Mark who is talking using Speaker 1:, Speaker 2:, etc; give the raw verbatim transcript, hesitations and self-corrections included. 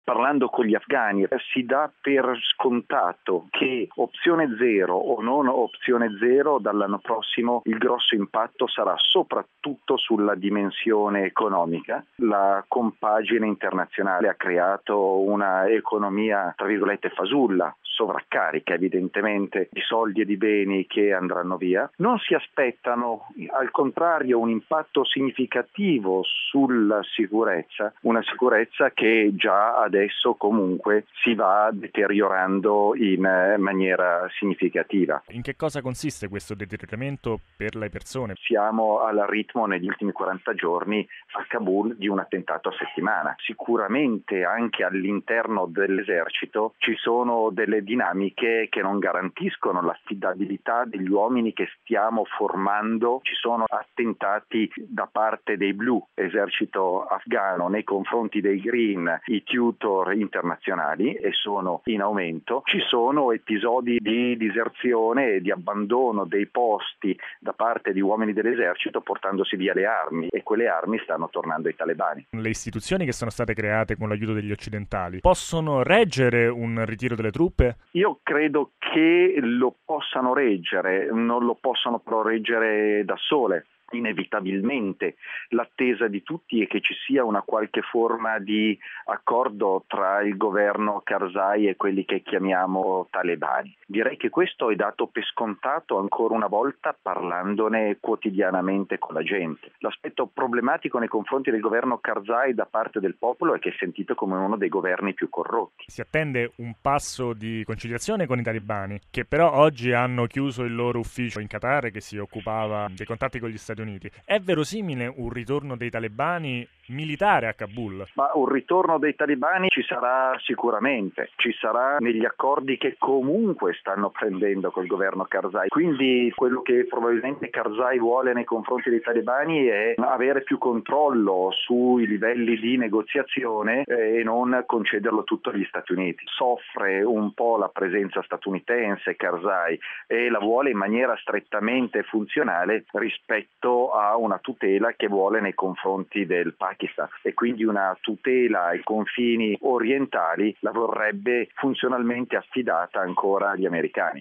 Speaker 1: parlando con gli afghani, si dà per scontato che opzione zero o non opzione zero dall'anno prossimo il grosso impatto sarà soprattutto sulla dimensione economica. La compagine internazionale ha creato una economia tra virgolette fasulla, sovraccarica evidentemente di soldi e di beni che andranno via. Non si aspettano al contrario un impatto significativo sulla sicurezza, una sicurezza che già adesso comunque si va deteriorando in maniera significativa.
Speaker 2: In che cosa consiste questo deterioramento per le persone?
Speaker 1: Siamo al ritmo negli ultimi quaranta giorni a Kabul di un attentato a settimana. Sicuramente anche all'interno dell'esercito ci sono delle dinamiche che non garantiscono l'affidabilità degli uomini che stiamo formando. Ci sono attentati da parte dei Blue, esercito afghano, nei confronti dei Green, i tutor internazionali, e sono in aumento. Ci sono episodi di diserzione e di abbandono dei posti da parte di uomini dell'esercito portandosi via le armi, e quelle armi stanno tornando ai talebani.
Speaker 2: Le istituzioni che sono state create con l'aiuto degli occidentali possono reggere un ritiro delle truppe?
Speaker 1: Io credo che lo possano reggere, non lo possono però reggere da sole. Inevitabilmente l'attesa di tutti è che ci sia una qualche forma di accordo tra il governo Karzai e quelli che chiamiamo talebani. Direi che questo è dato per scontato ancora una volta parlandone quotidianamente con la gente. L'aspetto problematico nei confronti del governo Karzai da parte del popolo è che è sentito come uno dei governi più corrotti.
Speaker 2: Si attende un passo di conciliazione con i talebani, che però oggi hanno chiuso il loro ufficio in Qatar che si occupava dei contatti con gli Stati Uniti. È verosimile un ritorno dei talebani militare a Kabul?
Speaker 1: Ma un ritorno dei talebani ci sarà sicuramente, ci sarà negli accordi che comunque stanno prendendo col governo Karzai. Quindi quello che probabilmente Karzai vuole nei confronti dei talebani è avere più controllo sui livelli di negoziazione e non concederlo tutto agli Stati Uniti. Soffre un po' la presenza statunitense Karzai e la vuole in maniera strettamente funzionale rispetto a una tutela che vuole nei confronti del Pakistan, e quindi una tutela ai confini orientali la vorrebbe funzionalmente affidata ancora agli americani.